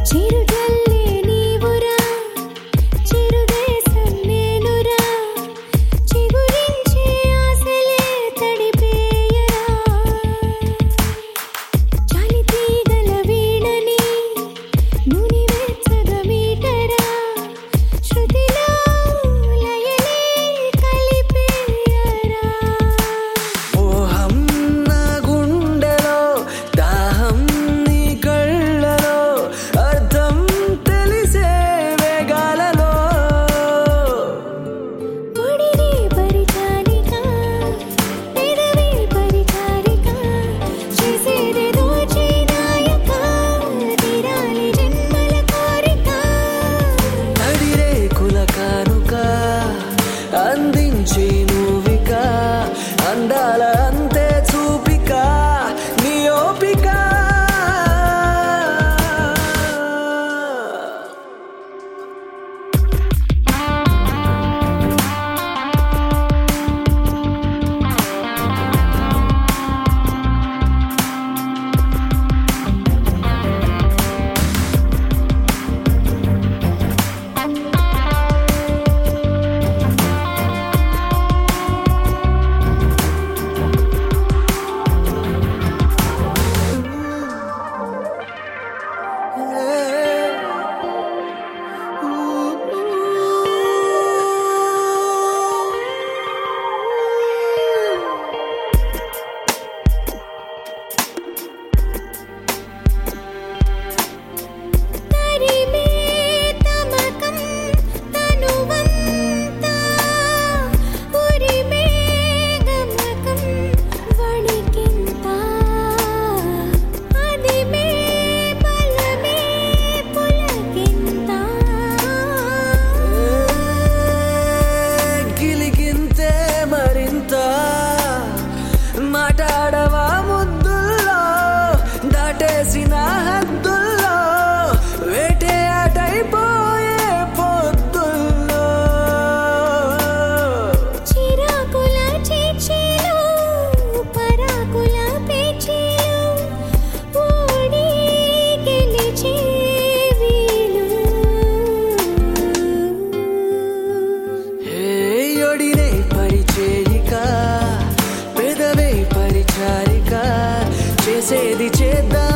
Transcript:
చిరుజల్లే నీవురా చిరుదేశం నేనురా చిగురించే ఆశలే తడిపేయరా చాలి తీగల వీణని నుని వెచ్చగా మీటరా శృతిలో లయలే కలిపేయరా మోహం నా గుండెలో దాహం నీ కళ్ళలో అర్థం తెలిసే వేగాలలో పొడిని పరిచారిక పెదవి పరిచారిక చేసేదేదో చేనాయక తీరాలి జన్మల కోరిక తడిరే కులకానుక అందించి నువ్విక అందాల అంతే చూపిక నీ ఓపిక తరిమే తమకం తనువంతా ఉరిమే గమకం వణికింత అదిమే బలమే పులకింత గిలిగింతే మరింత మాట్లాడవా ముద్దుల్లో దాటేసిన హద్దుల్లో వేటేటైపోయే పొద్దుల్లో చిరాకుల చీచీలు పరాకుల పేచీలు ఓడి గెలిచే వీలు ఒడినే పరిచేయిక పెదవే పరిచారిక చేసేది చేద్దాం